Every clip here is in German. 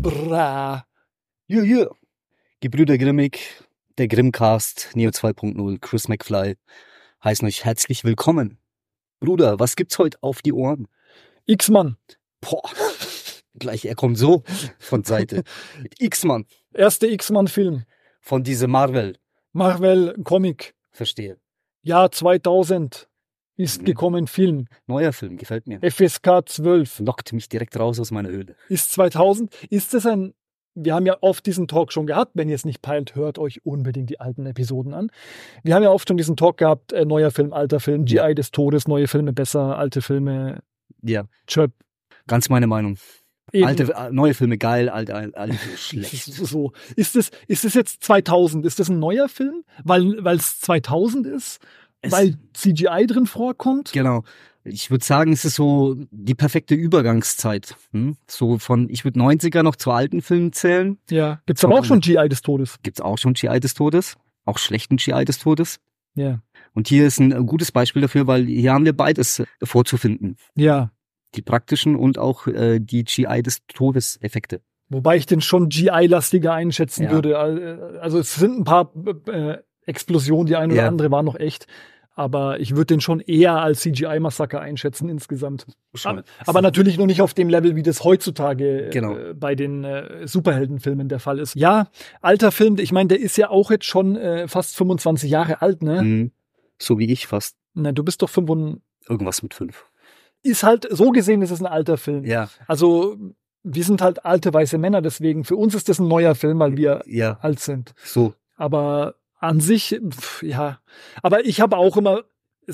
Bra. Ja. Gebrüder Grimmig, der Grimmcast, Neo 2.0, Chris McFly heißen euch herzlich willkommen. Bruder, was gibt's heute auf die Ohren? X-Man. Boah, gleich, er kommt so von Seite. Mit X-Man. Erste X-Man-Film. Von diese Marvel. Marvel-Comic. Verstehe. Jahr 2000 ist gekommen Film. Neuer Film, gefällt mir. FSK 12. Lockt mich direkt raus aus meiner Höhle. Ist 2000. Ist das wir haben ja oft diesen Talk schon gehabt. Wenn ihr es nicht peilt, hört euch unbedingt die alten Episoden an. Wir haben ja oft schon diesen Talk gehabt, neuer Film, alter Film, GI des Todes, neue Filme besser, alte Filme. Ja. Chöp. Ganz meine Meinung. Eben. Neue Filme geil, alte schlecht. So. Ist es jetzt 2000? Ist das ein neuer Film? Weil es 2000 ist? Weil CGI drin vorkommt? Genau. Ich würde sagen, es ist so die perfekte Übergangszeit. So von, ich würde 90er noch zu alten Filmen zählen. Ja. Gibt's aber auch schon GI des Todes? Gibt's auch schon GI des Todes. Auch schlechten GI des Todes. Ja. Und hier ist ein gutes Beispiel dafür, weil hier haben wir beides vorzufinden. Ja. Die praktischen und auch die GI des Todes Effekte. Wobei ich den schon GI-lastiger einschätzen würde. Also es sind ein paar Explosionen, die eine oder andere war noch echt. Aber ich würde den schon eher als CGI-Massaker einschätzen insgesamt. Aber natürlich noch nicht auf dem Level, wie das heutzutage bei den Superheldenfilmen der Fall ist. Ja, alter Film, ich meine, der ist ja auch jetzt schon fast 25 Jahre alt, ne? So wie ich fast. Na, du bist doch 5. Irgendwas mit 5. Ist halt, so gesehen ist es ein alter Film. Ja. Also, wir sind halt alte weiße Männer, deswegen für uns ist das ein neuer Film, weil wir alt sind. So. Aber an sich, ja. Aber ich habe auch immer,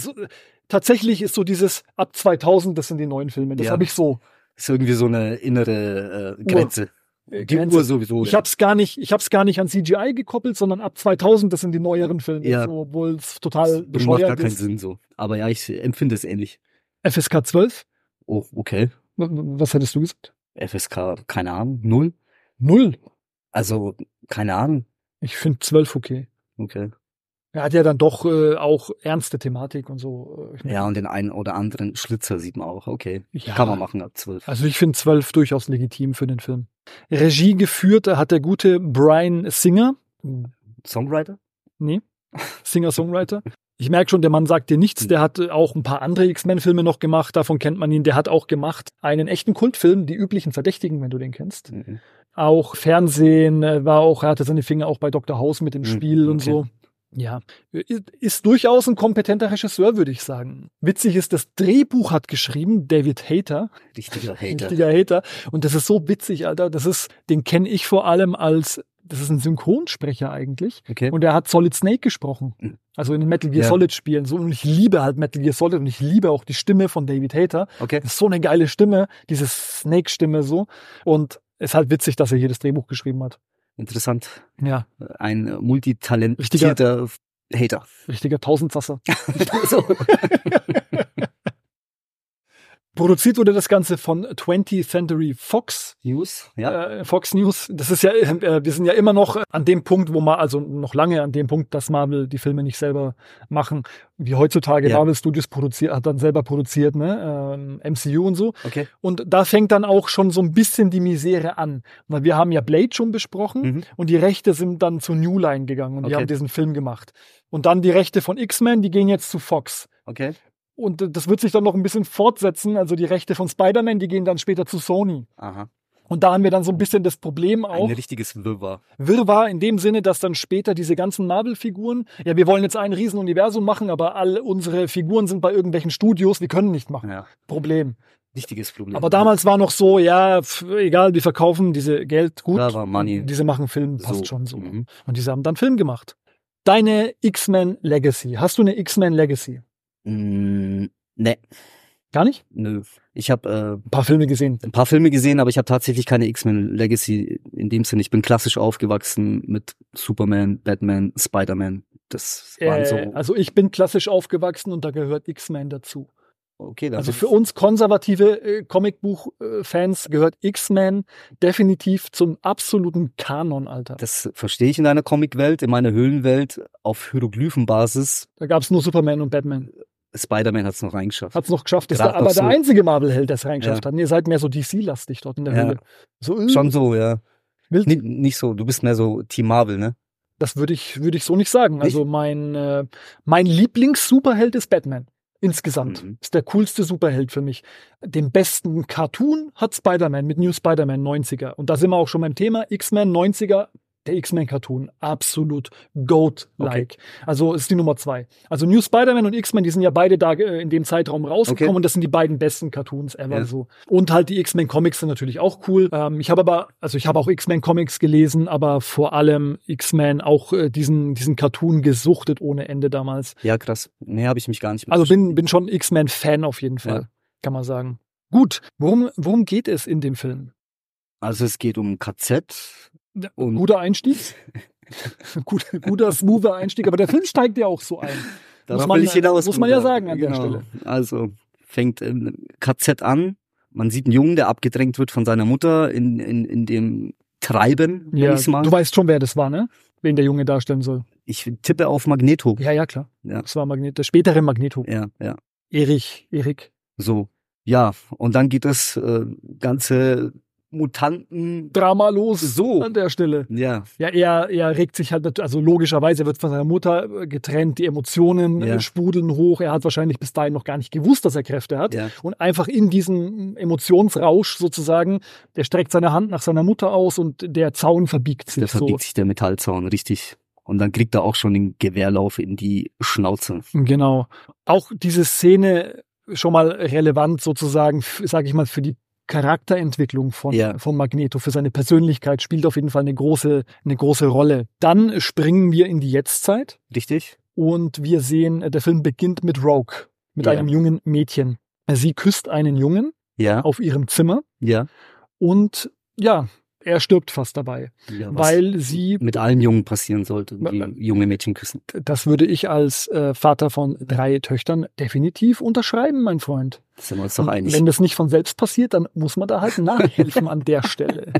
tatsächlich ist so dieses ab 2000, das sind die neuen Filme. Das habe ich so. Ist irgendwie so eine innere Grenze. Die Uhr sowieso. Ich hab's gar nicht an CGI gekoppelt, sondern ab 2000, das sind die neueren Filme. Ja. So, obwohl es total Das bescheuert macht gar keinen ist. Sinn so. Aber ja, ich empfinde es ähnlich. FSK 12? Oh, okay. Was hättest du gesagt? FSK, keine Ahnung, 0? 0? Also, keine Ahnung. Ich finde 12 okay. Okay. Er hat ja dann doch auch ernste Thematik und so. Ja, und den einen oder anderen Schlitzer sieht man auch. Okay, Ja. kann man machen ab 12. Also ich finde 12 durchaus legitim für den Film. Regie geführt hat der gute Bryan Singer. Songwriter? Nee, Singer-Songwriter. Ich merke schon, der Mann sagt dir nichts. Der hat auch ein paar andere X-Men-Filme noch gemacht. Davon kennt man ihn. Der hat auch gemacht einen echten Kultfilm, Die üblichen Verdächtigen, wenn du den kennst. Auch Fernsehen er hatte seine Finger auch bei Dr. House mit dem Spiel und so. Ja, ist durchaus ein kompetenter Regisseur, würde ich sagen. Witzig ist, das Drehbuch hat geschrieben David Hayter. Richtiger Hater. Hater. Und das ist so witzig, Alter. Den kenne ich vor allem das ist ein Synchronsprecher eigentlich. Okay. Und er hat Solid Snake gesprochen. Also in den Metal Gear Solid Spielen. So, und ich liebe halt Metal Gear Solid und ich liebe auch die Stimme von David Hayter. Okay. Das ist so eine geile Stimme, diese Snake-Stimme so. Und es ist halt witzig, dass er hier das Drehbuch geschrieben hat. Interessant. Ja. Ein multitalentierter Hater. Richtiger Tausendsasser. So. Produziert wurde das Ganze von 20th Century Fox. News, ja. Fox News. Das ist ja, wir sind ja immer noch an dem Punkt, also noch lange an dem Punkt, dass Marvel die Filme nicht selber machen, wie heutzutage. Marvel Studios hat dann selber produziert, ne, MCU und so. Okay. Und da fängt dann auch schon so ein bisschen die Misere an. Weil wir haben ja Blade schon besprochen und die Rechte sind dann zu New Line gegangen und die haben diesen Film gemacht. Und dann die Rechte von X-Men, die gehen jetzt zu Fox. Okay. Und das wird sich dann noch ein bisschen fortsetzen. Also die Rechte von Spider-Man, die gehen dann später zu Sony. Aha. Und da haben wir dann so ein bisschen das Problem auch. Ein richtiges Wirrwarr. Wirrwarr in dem Sinne, dass dann später diese ganzen Marvel-Figuren, ja, wir wollen jetzt ein Riesenuniversum machen, aber all unsere Figuren sind bei irgendwelchen Studios, wir können nicht machen. Ja. Problem. Wichtiges Problem. Aber damals war noch so, ja, egal, wir verkaufen diese Geld, gut. Da war Money. Diese machen Film, passt schon so. Mhm. Und diese haben dann Film gemacht. Deine X-Men Legacy. Hast du eine X-Men Legacy? Nee. Gar nicht? Nö. Ich habe ein paar Filme gesehen, aber ich habe tatsächlich keine X-Men Legacy in dem Sinne. Ich bin klassisch aufgewachsen mit Superman, Batman, Spider-Man. Das waren so. Also ich bin klassisch aufgewachsen und da gehört X-Men dazu. Okay, also für uns konservative Comicbuch-Fans gehört X-Men definitiv zum absoluten Kanon, Alter. Das verstehe ich in deiner Comicwelt, in meiner Höhlenwelt auf Hieroglyphenbasis. Da gab es nur Superman und Batman. Spider-Man hat es noch reingeschafft. Hat es noch geschafft. Ist Gerade aber noch der so. einzige Marvel-Held, der es reingeschafft Ja. hat. Ihr seid mehr so DC-lastig dort in der Ja. Höhle. So, Schon so, ja. wild. Nicht so, du bist mehr so Team Marvel, ne? Das würde ich so nicht sagen. Nicht? Also mein Lieblings-Superheld ist Batman. Insgesamt. Mhm. Ist der coolste Superheld für mich. Den besten Cartoon hat Spider-Man mit New Spider-Man 90er. Und da sind wir auch schon beim Thema X-Men 90er. Der X-Men-Cartoon. Absolut GOAT-like. Also ist die Nummer 2. Also New Spider-Man und X-Men, die sind ja beide da in dem Zeitraum rausgekommen. Okay. Und das sind die beiden besten Cartoons ever Ja. so. Und halt die X-Men-Comics sind natürlich auch cool. Ich habe auch X-Men-Comics gelesen, aber vor allem X-Men auch diesen Cartoon gesuchtet ohne Ende damals. Ja, krass. Nee, habe ich mich gar nicht mit. Also bin schon X-Men-Fan auf jeden Fall, Ja. kann man sagen. Gut, worum geht es in dem Film? Also es geht um KZ und Guter Einstieg. Guter, smoother Einstieg. Aber der Film steigt ja auch so ein. darauf will ich hinaus. Muss man ja Bruder. sagen an der Genau. Stelle. Also fängt KZ an. Man sieht einen Jungen, der abgedrängt wird von seiner Mutter in dem Treiben, nenn Ja, ich's mal. du weißt schon, wer das war, ne? Wen der Junge darstellen soll. Ich tippe auf Magneto. Ja, klar. Ja. Das war der spätere Magneto. Ja. Erik. So. Ja, und dann geht das ganze Mutanten. Drama los So. an der Stelle. Ja, Ja, er regt sich halt, also logischerweise, er wird von seiner Mutter getrennt, die Emotionen Ja. sprudeln hoch. Er hat wahrscheinlich bis dahin noch gar nicht gewusst, dass er Kräfte hat. ja. Und einfach in diesem Emotionsrausch sozusagen, der streckt seine Hand nach seiner Mutter aus und der Zaun verbiegt sich Da verbiegt so. sich der Metallzaun, richtig. Und dann kriegt er auch schon den Gewehrlauf in die Schnauze. Genau. Auch diese Szene schon mal relevant sozusagen, sage ich mal, für die Charakterentwicklung von Magneto, für seine Persönlichkeit, spielt auf jeden Fall eine große Rolle. Dann springen wir in die Jetztzeit Richtig? und wir sehen, der Film beginnt mit Rogue, mit Ja. einem jungen Mädchen. Sie küsst einen Jungen Ja, auf ihrem Zimmer ja. und ja, er stirbt fast dabei, Ja, was weil sie, mit allen Jungen passieren sollte, die junge Mädchen küssen. das würde ich als Vater von 3 Töchtern definitiv unterschreiben, mein Freund. Da sind wir uns doch einig. Wenn das nicht von selbst passiert, dann muss man da halt nachhelfen an der Stelle.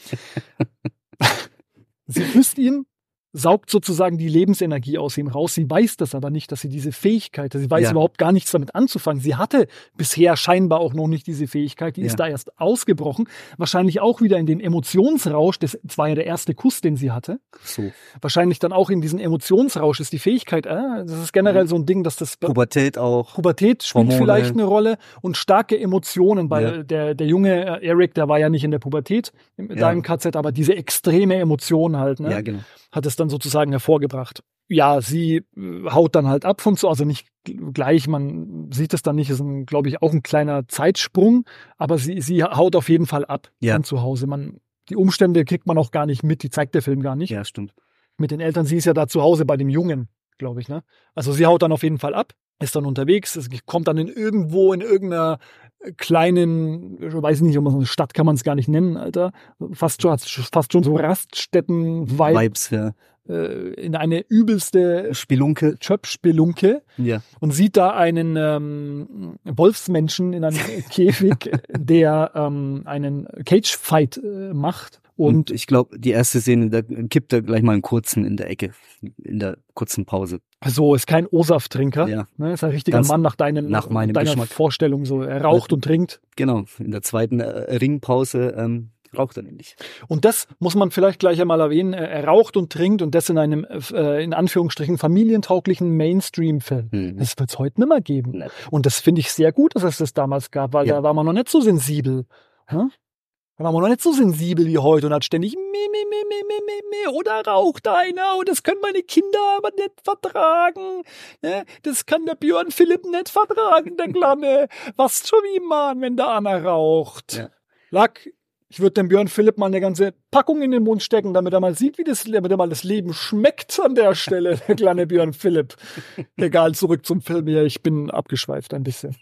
Sie küsst ihn, saugt sozusagen die Lebensenergie aus ihm raus. Sie weiß das aber nicht, dass sie diese Fähigkeit, sie weiß Ja. überhaupt gar nichts damit anzufangen. Sie hatte bisher scheinbar auch noch nicht diese Fähigkeit. Die ist da erst ausgebrochen. Wahrscheinlich auch wieder in den Emotionsrausch. Das war ja der erste Kuss, den sie hatte. So. Wahrscheinlich dann auch in diesen Emotionsrausch ist die Fähigkeit, das ist generell so ein Ding, dass das Pubertät auch. Pubertät spielt Hormone. vielleicht eine Rolle und starke Emotionen, weil der junge Eric, der war ja nicht in der Pubertät da im KZ, aber diese extreme Emotion halt, ne, Ja, genau. hat es dann sozusagen hervorgebracht. Ja, sie haut dann halt ab von so, also nicht gleich, man sieht es dann nicht, ist glaube ich auch ein kleiner Zeitsprung, aber sie haut auf jeden Fall ab von zu Hause. Die Umstände kriegt man auch gar nicht mit, die zeigt der Film gar nicht. Ja, stimmt. Mit den Eltern, sie ist ja da zu Hause bei dem Jungen, glaube ich, ne? Also sie haut dann auf jeden Fall ab, ist dann unterwegs, es kommt dann in irgendeiner kleinen, ich weiß nicht, so eine Stadt kann man es gar nicht nennen, Alter. Fast schon so Raststätten-Vibes. Ja. In eine übelste Spelunke. Chöp-Spelunke Ja. und sieht da einen Wolfsmenschen in einem Käfig, der einen Cage-Fight macht. Und ich glaube, die erste Szene, da kippt er gleich mal einen kurzen in der Ecke, in der kurzen Pause. So, ist kein O-Saft-Trinker. Ja. Ne, ist ein richtiger Ganz Mann nach meinem deiner Geschmack. Vorstellung. So, er raucht und trinkt. Genau, in der zweiten Ringpause raucht er nämlich. Und das muss man vielleicht gleich einmal erwähnen. Er raucht und trinkt und das in einem, in Anführungsstrichen, familientauglichen Mainstream-Film. Das wird es heute nicht mehr geben. Nett. Und das finde ich sehr gut, dass es das damals gab, weil da war man noch nicht so sensibel. Ja? Da war man noch nicht so sensibel wie heute und hat ständig oder raucht einer und das können meine Kinder aber nicht vertragen. Ne? Das kann der Björn Philipp nicht vertragen, der Kleine. Was schon wie Mann, wenn da einer raucht. Ja. Lack, ich würde dem Björn Philipp mal eine ganze Packung in den Mund stecken, damit er mal sieht, damit er mal das Leben schmeckt an der Stelle, der kleine Björn Philipp. Egal, zurück zum Film hier. Ich bin abgeschweift ein bisschen.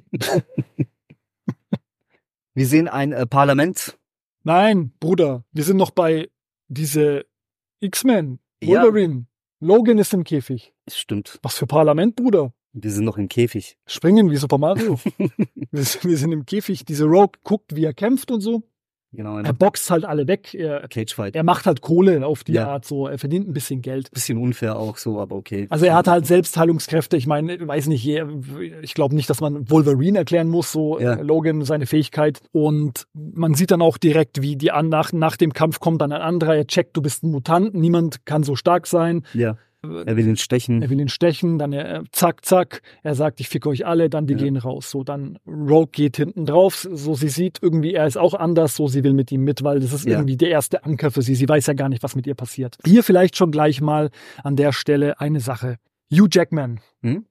Wir sehen ein Parlament. Nein, Bruder, wir sind noch bei diese X-Men, Ja. Wolverine. Logan ist im Käfig. Stimmt. Was für Parlament, Bruder? Wir sind noch im Käfig. Springen wie Super Mario. Wir sind im Käfig. Diese Rogue guckt, wie er kämpft und so. Genau, Er boxt halt alle weg. Cagefight. Er macht halt Kohle auf die Art so. Er verdient ein bisschen Geld. Bisschen unfair auch so, aber okay. Also er hat halt Selbstheilungskräfte. Ich meine, weiß nicht, ich glaube nicht, dass man Wolverine erklären muss, so Logan seine Fähigkeit. Und man sieht dann auch direkt, wie nach dem Kampf kommt dann ein anderer. Er checkt, du bist ein Mutant. Niemand kann so stark sein. Ja. Er will ihn stechen. Dann zack, zack. Er sagt, ich ficke euch alle, dann die gehen raus. So, dann Rogue geht hinten drauf. So, sie sieht irgendwie, er ist auch anders. So, sie will mit ihm mit, weil das ist irgendwie der erste Anker für sie. Sie weiß ja gar nicht, was mit ihr passiert. Hier vielleicht schon gleich mal an der Stelle eine Sache. Hugh Jackman.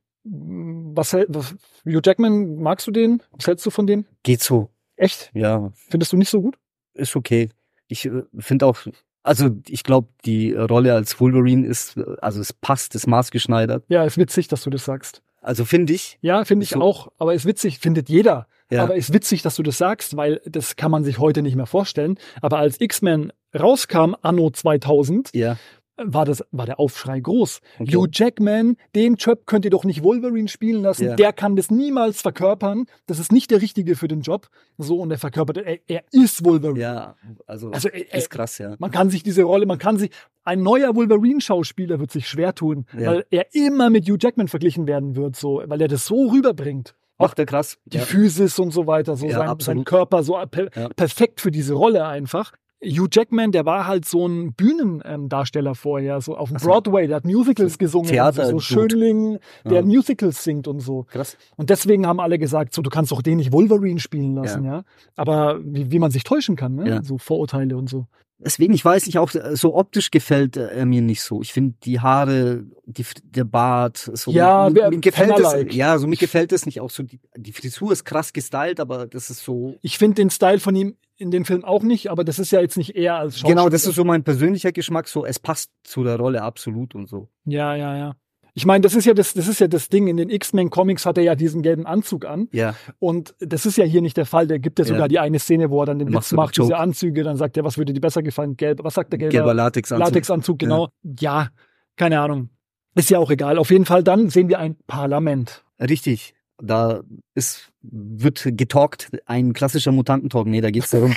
Hugh Jackman, magst du den? Was hältst du von dem? Geht so. Echt? Ja. Findest du nicht so gut? Ist okay. Ich finde auch, also ich glaube, die Rolle als Wolverine ist, also es passt, ist maßgeschneidert. Ja, ist witzig, dass du das sagst. Also finde ich. Ja, finde ich so. Auch. Aber ist witzig, findet jeder. Ja. Aber ist witzig, dass du das sagst, weil das kann man sich heute nicht mehr vorstellen. Aber als X-Men rauskam, anno 2000, war der Aufschrei groß. Okay. Hugh Jackman, den Job könnt ihr doch nicht Wolverine spielen lassen. Ja. Der kann das niemals verkörpern. Das ist nicht der Richtige für den Job. So, und er verkörpert, er ist Wolverine. Ja, also ist krass, ja. Man kann sich diese Rolle, ein neuer Wolverine-Schauspieler wird sich schwer tun, weil er immer mit Hugh Jackman verglichen werden wird, so, weil er das so rüberbringt. Macht er krass. Die Physis und so weiter, so sein Körper, so perfekt für diese Rolle einfach. Hugh Jackman, der war halt so ein Bühnendarsteller vorher, so auf dem Broadway, der hat Musicals gesungen, Theater, so Schönling, der Musicals singt und so. Krass. Und deswegen haben alle gesagt, so, du kannst doch den nicht Wolverine spielen lassen, ja. Aber wie man sich täuschen kann, ne? Ja. So Vorurteile und so. Deswegen, ich weiß nicht, auch so optisch gefällt er mir nicht so. Ich finde die Haare, der Bart, so mir gefällt es. Ja, so mir gefällt es nicht. Auch so die Frisur ist krass gestylt, aber das ist so. Ich finde den Style von ihm in dem Film auch nicht, aber das ist ja jetzt nicht eher als Schauspieler. Genau, das ist so mein persönlicher Geschmack. So, es passt zu der Rolle absolut und so. Ja. Ich meine, das ist ja das Ding. In den X-Men-Comics hat er ja diesen gelben Anzug an. Ja. Und das ist ja hier nicht der Fall. Der gibt ja sogar die eine Szene, wo er dann den Witz macht, diese Anzüge. Dann sagt er, was würde dir besser gefallen? Gelb. Was sagt der gelber Latexanzug? Latexanzug, genau. Ja, keine Ahnung. Ist ja auch egal. Auf jeden Fall dann sehen wir ein Parlament. Richtig. Da wird getalkt, ein klassischer Mutantentalk. Nee, da geht's darum,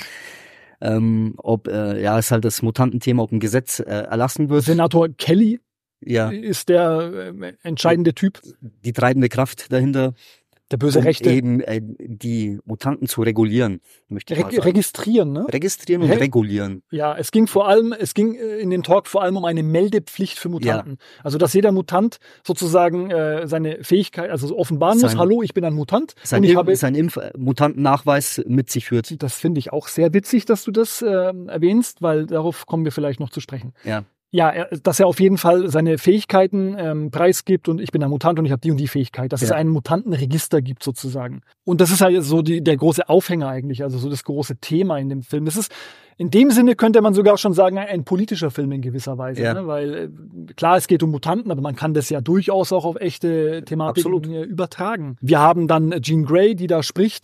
ob ist halt das Mutantenthema, ob ein Gesetz erlassen wird. Senator Kelly ist der entscheidende Typ. Die treibende Kraft dahinter. Der böse Rechte. Eben die Mutanten zu regulieren, möchte ich mal sagen. Registrieren, ne? Registrieren und regulieren. Ja, es ging in dem Talk vor allem um eine Meldepflicht für Mutanten. Ja. Also, dass jeder Mutant sozusagen seine Fähigkeit, also offenbaren muss, hallo, ich bin ein Mutant. Sein Mutantennachweis mit sich führt. Das finde ich auch sehr witzig, dass du das erwähnst, weil darauf kommen wir vielleicht noch zu sprechen. Ja. Ja, dass er auf jeden Fall seine Fähigkeiten preisgibt und ich bin ein Mutant und ich habe die und die Fähigkeit, dass es ein Mutantenregister gibt sozusagen. Und das ist halt so der große Aufhänger eigentlich, also so das große Thema in dem Film. Das ist in dem Sinne könnte man sogar schon sagen, ein politischer Film in gewisser Weise, ne? Weil klar, es geht um Mutanten, aber man kann das ja durchaus auch auf echte Thematiken übertragen. Wir haben dann Jean Grey, die da spricht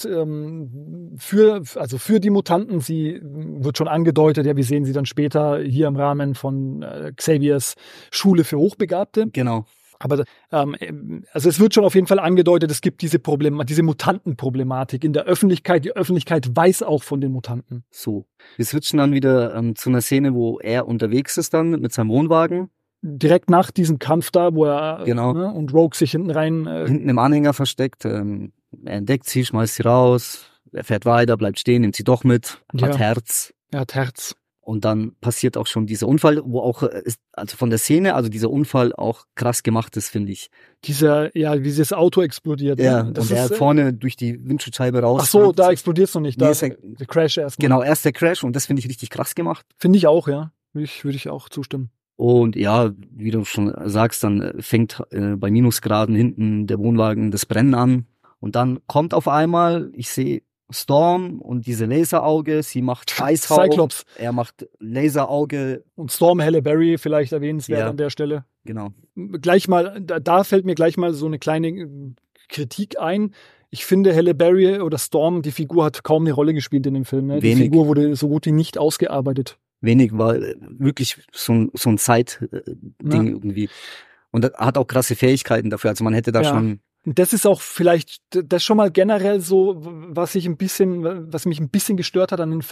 für die Mutanten. Sie wird schon angedeutet, wir sehen sie dann später hier im Rahmen von Xaviers Schule für Hochbegabte. Genau. Aber also es wird schon auf jeden Fall angedeutet, es gibt diese Mutantenproblematik in der Öffentlichkeit. Die Öffentlichkeit weiß auch von den Mutanten. So, wir switchen dann wieder zu einer Szene, wo er unterwegs ist dann mit seinem Wohnwagen. Direkt nach diesem Kampf da, wo er und Rogue sich hinten rein... hinten im Anhänger versteckt. Er entdeckt sie, schmeißt sie raus. Er fährt weiter, bleibt stehen, nimmt sie doch mit. Hat Herz. Er hat Herz. Und dann passiert auch schon dieser Unfall, wo auch, also von der Szene, also dieser Unfall auch krass gemacht ist, finde ich. Wie dieses Auto explodiert. Ja, und er vorne durch die Windschutzscheibe raus. Ach so, da explodiert es noch nicht. Da ist der Crash erst. Genau, erst der Crash und das finde ich richtig krass gemacht. Finde ich auch, ja. Würde ich auch zustimmen. Und ja, wie du schon sagst, dann fängt bei Minusgraden hinten der Wohnwagen das Brennen an. Und dann kommt auf einmal, ich sehe Storm und diese Laserauge, sie macht Eishauch, Cyclops. Er macht Laserauge. Und Storm Halle Berry vielleicht erwähnenswert an der Stelle. Genau. Gleich mal, da fällt mir gleich mal so eine kleine Kritik ein. Ich finde, Halle Berry oder Storm, die Figur hat kaum eine Rolle gespielt in dem Film. Ne? Die Figur wurde so gut wie nicht ausgearbeitet. Wenig, war wirklich so ein Side-Ding irgendwie. Und hat auch krasse Fähigkeiten dafür. Also man hätte da schon... Das ist auch vielleicht das schon mal generell so, was mich ein bisschen gestört hat an dem Film.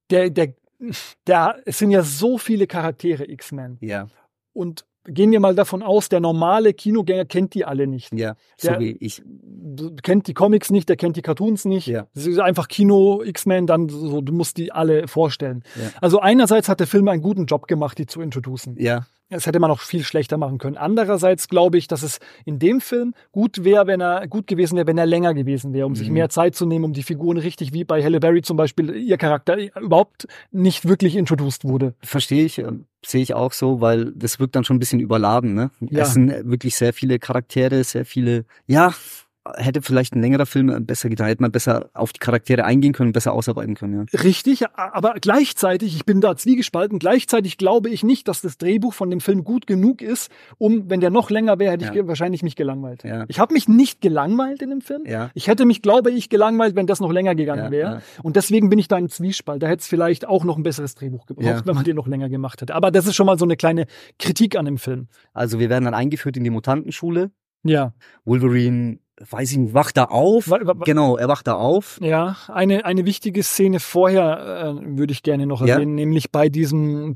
es sind ja so viele Charaktere X-Men. Ja. Und gehen wir mal davon aus, der normale Kinogänger kennt die alle nicht. Ja, so wie ich. Kennt die Comics nicht, der kennt die Cartoons nicht. Ja. Das ist einfach Kino, X-Men, dann so, du musst die alle vorstellen. Ja. Also einerseits hat der Film einen guten Job gemacht, die zu introducen. Ja. Das hätte man auch viel schlechter machen können. Andererseits glaube ich, dass es in dem Film gut gewesen wäre, wenn er länger gewesen wäre, um sich mehr Zeit zu nehmen, um die Figuren richtig, wie bei Halle Berry zum Beispiel, ihr Charakter überhaupt nicht wirklich introduced wurde. Verstehe ich, sehe ich auch so, weil das wirkt dann schon ein bisschen überladen, ne? Ja. Es sind wirklich sehr viele Charaktere, sehr viele, ja, hätte vielleicht ein längerer Film besser getan, hätte man besser auf die Charaktere eingehen können, besser ausarbeiten können, ja. Richtig, aber gleichzeitig, ich bin da zwiegespalten, gleichzeitig glaube ich nicht, dass das Drehbuch von dem Film gut genug ist, wenn der noch länger wäre, hätte ich wahrscheinlich mich gelangweilt. Ja. Ich habe mich nicht gelangweilt in dem Film. Ja. Ich hätte mich, glaube ich, gelangweilt, wenn das noch länger gegangen wäre. Ja. Und deswegen bin ich da im Zwiespalt. Da hätte es vielleicht auch noch ein besseres Drehbuch gebraucht, wenn man den noch länger gemacht hätte. Aber das ist schon mal so eine kleine Kritik an dem Film. Also wir werden dann eingeführt in die Mutantenschule. Ja. Wolverine, weiß ich nicht, wacht da auf. Genau, er wacht da auf. Ja, eine wichtige Szene vorher würde ich gerne noch erwähnen, nämlich bei diesem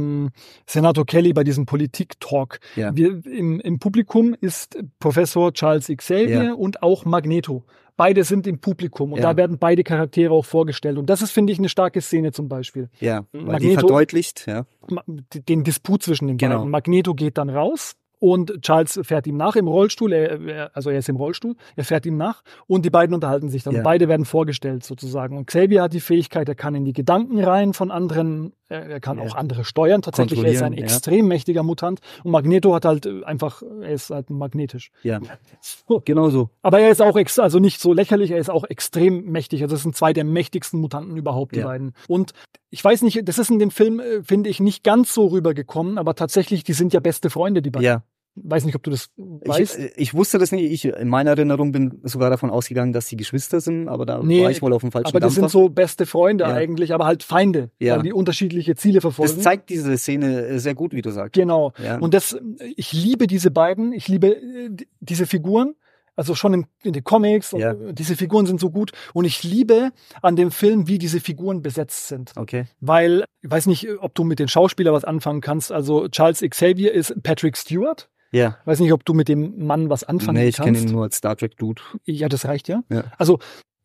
Senator Kelly, bei diesem Politik-Talk. Ja. Im Publikum ist Professor Charles Xavier und auch Magneto. Beide sind im Publikum und da werden beide Charaktere auch vorgestellt. Und das ist, finde ich, eine starke Szene zum Beispiel. Ja, weil die verdeutlicht, den Disput zwischen den beiden. Magneto geht dann raus. Und Charles fährt ihm nach im Rollstuhl, er ist im Rollstuhl, er fährt ihm nach und die beiden unterhalten sich dann. Ja. Beide werden vorgestellt sozusagen. Und Xavier hat die Fähigkeit, er kann in die Gedankenreihen von anderen, er kann auch andere steuern. Tatsächlich, er ist ein extrem mächtiger Mutant. Und Magneto hat halt einfach, er ist halt magnetisch. Ja, genau so. Aber er ist auch, also nicht so lächerlich, er ist auch extrem mächtig. Also das sind zwei der mächtigsten Mutanten überhaupt, die beiden. Und ich weiß nicht, das ist in dem Film, finde ich, nicht ganz so rübergekommen, aber tatsächlich, die sind ja beste Freunde, die beiden. Ja. Weiß nicht, ob du das weißt. Ich wusste das nicht. Ich in meiner Erinnerung bin sogar davon ausgegangen, dass sie Geschwister sind, aber da war ich wohl auf dem falschen Dampfer. Aber das sind so beste Freunde eigentlich, aber halt Feinde, weil die unterschiedliche Ziele verfolgen. Das zeigt diese Szene sehr gut, wie du sagst. Genau. Ja. Und ich liebe diese beiden, ich liebe diese Figuren. Also schon in den Comics, diese Figuren sind so gut. Und ich liebe an dem Film, wie diese Figuren besetzt sind. Okay. Weil, ich weiß nicht, ob du mit den Schauspielern was anfangen kannst. Also Charles Xavier ist Patrick Stewart. Ja. Weiß nicht, ob du mit dem Mann was anfangen kannst. Nee, ich kenne ihn nur als Star Trek Dude. Ja, das reicht ja. Ja. Also,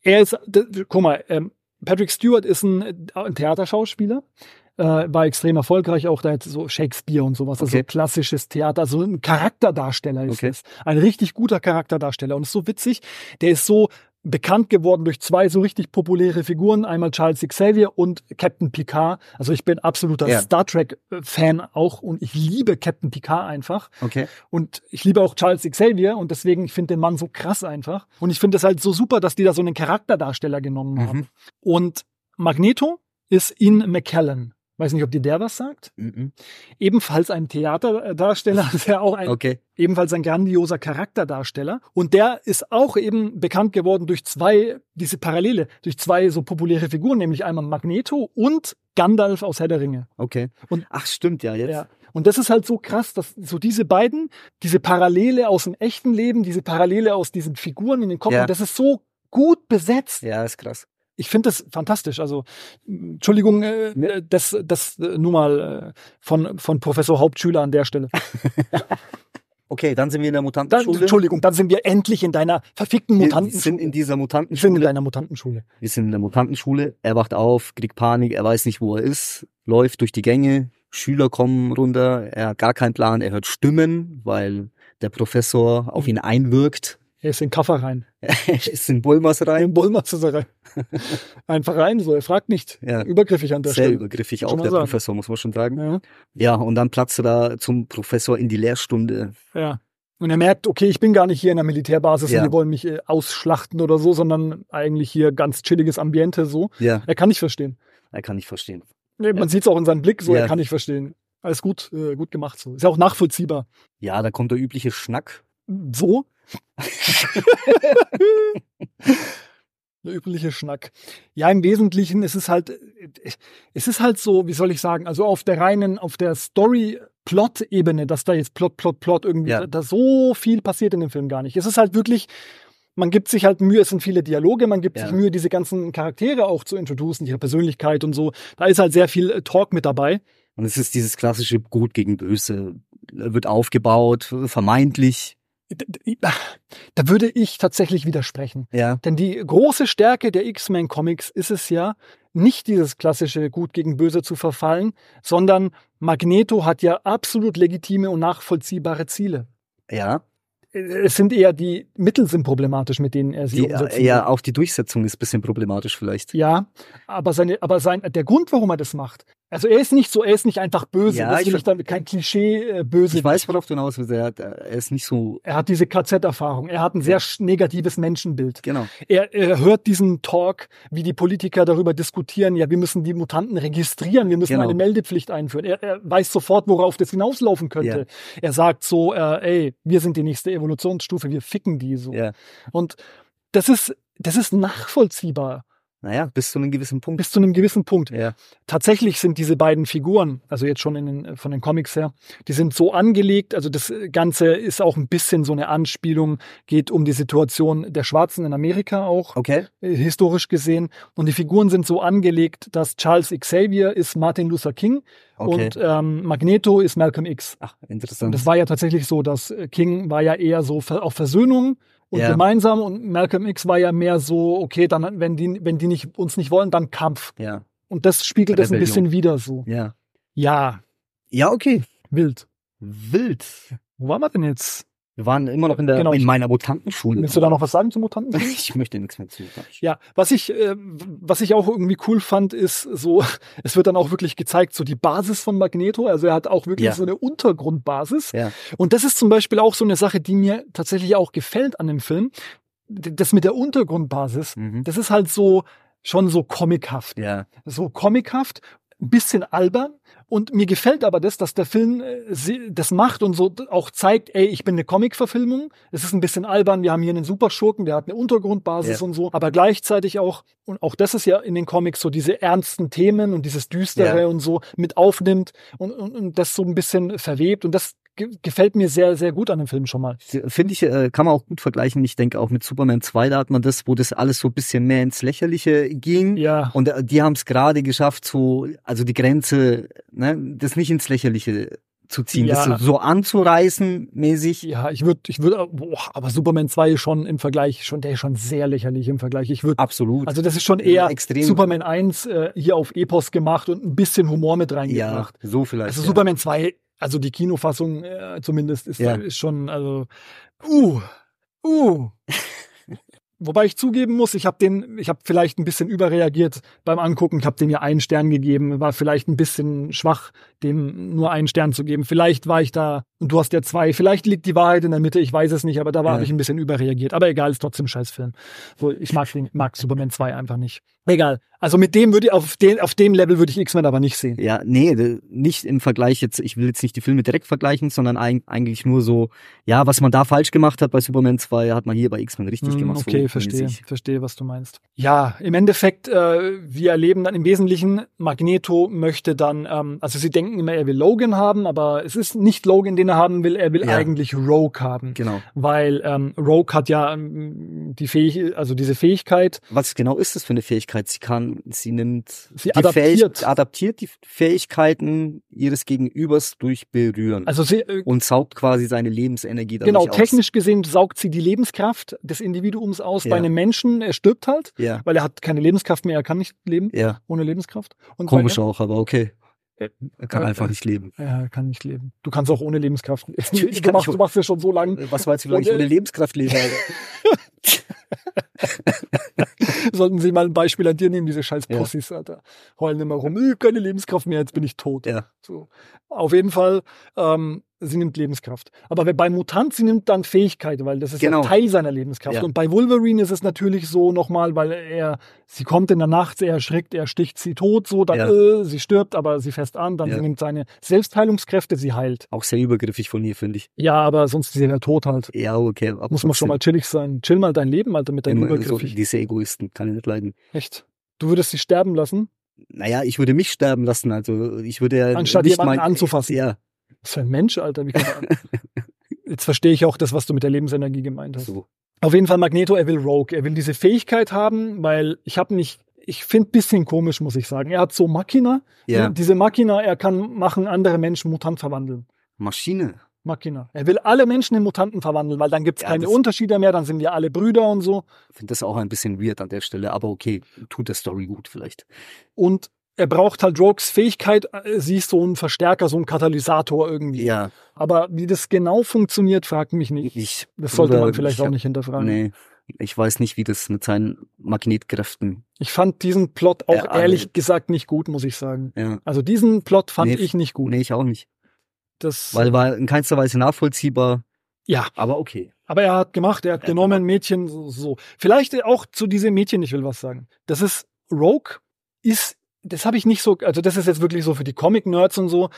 guck mal, Patrick Stewart ist ein Theaterschauspieler. War extrem erfolgreich, auch da jetzt so Shakespeare und sowas, also klassisches Theater, also ein Charakterdarsteller ist es. Ein richtig guter Charakterdarsteller und ist so witzig, der ist so bekannt geworden durch zwei so richtig populäre Figuren, einmal Charles Xavier und Captain Picard. Also ich bin absoluter Star Trek-Fan auch und ich liebe Captain Picard einfach. Okay. Und ich liebe auch Charles Xavier und deswegen, ich finde den Mann so krass einfach. Und ich finde es halt so super, dass die da so einen Charakterdarsteller genommen haben. Und Magneto ist Ian McKellen. Weiß nicht, ob dir der was sagt. Ebenfalls ein Theaterdarsteller, der auch ebenfalls ein grandioser Charakterdarsteller. Und der ist auch eben bekannt geworden durch diese Parallele, durch zwei so populäre Figuren, nämlich einmal Magneto und Gandalf aus Herr der Ringe. Okay. Und ach, stimmt ja jetzt. Ja. Und das ist halt so krass, dass so diese beiden, diese Parallele aus dem echten Leben, diese Parallele aus diesen Figuren in den Kopf, das ist so gut besetzt. Ja, ist krass. Ich finde das fantastisch. Also, Entschuldigung, das nur mal von Professor Hauptschüler an der Stelle. Okay, dann sind wir in der Mutantenschule. Entschuldigung, dann sind wir endlich in deiner verfickten Mutantenschule. Wir sind in dieser Mutantenschule. Ich bin in deiner Mutantenschule. Wir sind in der Mutantenschule. Er wacht auf, kriegt Panik, er weiß nicht, wo er ist, läuft durch die Gänge, Schüler kommen runter, er hat gar keinen Plan, er hört Stimmen, weil der Professor auf ihn einwirkt. Er ist in Kaffer rein. Er ist in Bulmas rein. In Bulmas ist er rein. Einfach rein, so. Er fragt nicht. Ja. Übergriffig an der Stelle. Sehr übergriffig auch, der Professor, muss man schon sagen. Ja, und dann platzt er da zum Professor in die Lehrstunde. Ja. Und er merkt, okay, ich bin gar nicht hier in der Militärbasis und die wollen mich ausschlachten oder so, sondern eigentlich hier ganz chilliges Ambiente so. Ja. Er kann nicht verstehen. Er kann nicht verstehen. Man sieht es auch in seinem Blick so, er kann nicht verstehen. Alles gut gemacht so. Ist ja auch nachvollziehbar. Ja, da kommt der übliche Schnack. So? Der übliche Schnack. Ja, im Wesentlichen ist es halt so, wie soll ich sagen, also auf der Story-Plot-Ebene, dass da jetzt Plot irgendwie, da so viel passiert in dem Film gar nicht. Es ist halt wirklich, man gibt sich halt Mühe, es sind viele Dialoge, man gibt sich Mühe, diese ganzen Charaktere auch zu introducen, ihre Persönlichkeit und so. Da ist halt sehr viel Talk mit dabei. Und es ist dieses klassische Gut gegen Böse, wird aufgebaut, vermeintlich. Da würde ich tatsächlich widersprechen. Ja. Denn die große Stärke der X-Men-Comics ist es ja, nicht dieses klassische Gut gegen Böse zu verfallen, sondern Magneto hat ja absolut legitime und nachvollziehbare Ziele. Ja. Es sind eher die Mittel sind problematisch, mit denen er sie umsetzt. Ja, auch die Durchsetzung ist ein bisschen problematisch vielleicht. Ja, aber der Grund, warum er das macht, also er ist nicht einfach böse, Ja, das ist kein Klischee böse. Ich weiß, worauf du hinaus willst, er ist nicht so... Er hat diese KZ-Erfahrung, er hat ein sehr negatives Menschenbild. Genau. Er hört diesen Talk, wie die Politiker darüber diskutieren, ja, wir müssen die Mutanten registrieren, wir müssen eine Meldepflicht einführen. Er weiß sofort, worauf das hinauslaufen könnte. Ja. Er sagt so, ey, wir sind die nächste Evolutionsstufe, wir ficken die so. Ja. Und das ist nachvollziehbar. Naja, bis zu einem gewissen Punkt. Bis zu einem gewissen Punkt. Ja. Tatsächlich sind diese beiden Figuren, also jetzt schon von den Comics her, die sind so angelegt, also das Ganze ist auch ein bisschen so eine Anspielung, geht um die Situation der Schwarzen in Amerika auch, historisch gesehen. Und die Figuren sind so angelegt, dass Charles Xavier ist Martin Luther King und Magneto ist Malcolm X. Ach, interessant. Und das war ja tatsächlich so, dass King war ja eher so auf Versöhnung und gemeinsam, und Malcolm X war ja mehr so, okay, dann, wenn die uns nicht wollen, dann Kampf. Ja. Und das spiegelt das ein bisschen wieder so. Ja. Ja. Ja, okay. Wild. Wo waren wir denn jetzt? Wir waren immer noch in meiner Mutantenschule. Willst du da noch was sagen zu Mutanten? Ich möchte nichts mehr zu. Ja, was ich auch irgendwie cool fand, ist so, es wird dann auch wirklich gezeigt, so die Basis von Magneto. Also er hat auch wirklich so eine Untergrundbasis. Ja. Und das ist zum Beispiel auch so eine Sache, die mir tatsächlich auch gefällt an dem Film. Das mit der Untergrundbasis, das ist halt so, schon so comichaft. Ja. So comichaft, ein bisschen albern. Und mir gefällt aber dass der Film das macht und so auch zeigt, ey, ich bin eine Comic-Verfilmung. Es ist ein bisschen albern. Wir haben hier einen Superschurken, der hat eine Untergrundbasis und so. Aber gleichzeitig auch, und auch das ist ja in den Comics so, diese ernsten Themen und dieses Düstere und so mit aufnimmt und das so ein bisschen verwebt. Und das gefällt mir sehr, sehr gut an dem Film schon mal. Finde ich, kann man auch gut vergleichen. Ich denke auch mit Superman 2, da hat man das, wo das alles so ein bisschen mehr ins Lächerliche ging. Ja. Und die haben es gerade geschafft, so, also die Grenze, ne, das nicht ins Lächerliche zu ziehen, das so anzureißen mäßig. Ja, ich würde, aber Superman 2 ist schon im Vergleich, der ist schon sehr lächerlich im Vergleich. Absolut. Also das ist schon eher extrem. Superman 1 hier auf Epos gemacht und ein bisschen Humor mit reingebracht. Ja, so vielleicht. Also Superman 2, also die Kinofassung zumindest ist schon, also Wobei ich zugeben muss, ich habe vielleicht ein bisschen überreagiert beim Angucken. Ich habe dem ja 1 Stern gegeben, war vielleicht ein bisschen schwach, dem nur 1 Stern zu geben. Vielleicht war ich da, und du hast ja 2, vielleicht liegt die Wahrheit in der Mitte, ich weiß es nicht, aber da habe ich ein bisschen überreagiert. Aber egal, ist trotzdem ein Scheißfilm. So, ich mag Superman 2 einfach nicht. Egal. Also mit dem auf dem Level würde ich X-Men aber nicht sehen. Ja, nee, nicht im Vergleich jetzt, ich will jetzt nicht die Filme direkt vergleichen, sondern eigentlich nur so, ja, was man da falsch gemacht hat bei Superman 2, hat man hier bei X-Men richtig gemacht. Okay, so, verstehe, was du meinst. Ja, im Endeffekt, wir erleben dann im Wesentlichen, Magneto möchte dann, also sie denken immer, er will Logan haben, aber es ist nicht Logan, den er haben will, er will eigentlich Rogue haben. Genau. Weil Rogue hat ja diese Fähigkeit. Was genau ist das für eine Fähigkeit? Sie adaptiert die Fähigkeiten ihres Gegenübers durch Berühren. Also und saugt quasi seine Lebensenergie dadurch aus. Genau, technisch gesehen saugt sie die Lebenskraft des Individuums aus. Bei einem Menschen, er stirbt halt, weil er hat keine Lebenskraft mehr, er kann nicht leben ohne Lebenskraft. Und komisch auch, aber okay. Er kann einfach nicht leben. Ja, er kann nicht leben. Du kannst auch ohne Lebenskraft leben. Du machst ja schon so lange. Was meinst du, wie lange ich ohne Lebenskraft lebe? Sollten Sie mal ein Beispiel an dir nehmen, diese scheiß Pussys, Alter. Heulen immer rum, keine Lebenskraft mehr, jetzt bin ich tot. Ja. So. Auf jeden Fall, sie nimmt Lebenskraft. Aber bei Mutant, sie nimmt dann Fähigkeit, weil das ist ja Teil seiner Lebenskraft. Ja. Und bei Wolverine ist es natürlich so nochmal, weil sie kommt in der Nacht, er erschrickt, er sticht sie tot, so, dann sie stirbt, aber sie fässt an, dann sie nimmt seine Selbstheilungskräfte, sie heilt. Auch sehr übergriffig von ihr, finde ich. Ja, aber sonst ist sie ja tot halt. Ja, okay. Muss man schon mal chillig sein. Chill mal dein Leben, Alter, mit deinem übergriffig. So, diese Egoisten, kann ich nicht leiden. Echt? Du würdest sie sterben lassen? Naja, ich würde mich sterben lassen, also ich würde ja anstatt nicht jemanden anzufassen. Ja. Was für ein Mensch, Alter. Wie kann man Jetzt verstehe ich auch das, was du mit der Lebensenergie gemeint hast. So. Auf jeden Fall Magneto, er will Rogue. Er will diese Fähigkeit haben, weil ich finde ein bisschen komisch, muss ich sagen. Er hat so Machina. Ja. Diese Machina, er kann machen andere Menschen Mutant verwandeln. Maschine. Machina. Er will alle Menschen in Mutanten verwandeln, weil dann gibt's keine Unterschiede mehr, dann sind wir alle Brüder und so. Ich finde das auch ein bisschen weird an der Stelle, aber okay, tut der Story gut vielleicht. Und er braucht halt Rogues Fähigkeit, sie ist so ein Verstärker, so ein Katalysator irgendwie. Ja. Aber wie das genau funktioniert, fragt mich nicht. Das sollte man vielleicht auch nicht hinterfragen. Nee, ich weiß nicht, wie das mit seinen Magnetkräften. Ich fand diesen Plot auch ehrlich gesagt nicht gut, muss ich sagen. Ja. Also diesen Plot fand ich nicht gut. Nee, ich auch nicht. Das weil war in keinster Weise nachvollziehbar. Ja. Aber okay. Aber er hat genommen, Mädchen, so. Vielleicht auch zu diesem Mädchen, ich will was sagen. Das ist, Rogue ist, das habe ich nicht so, also das ist jetzt wirklich so für die Comic-Nerds und so.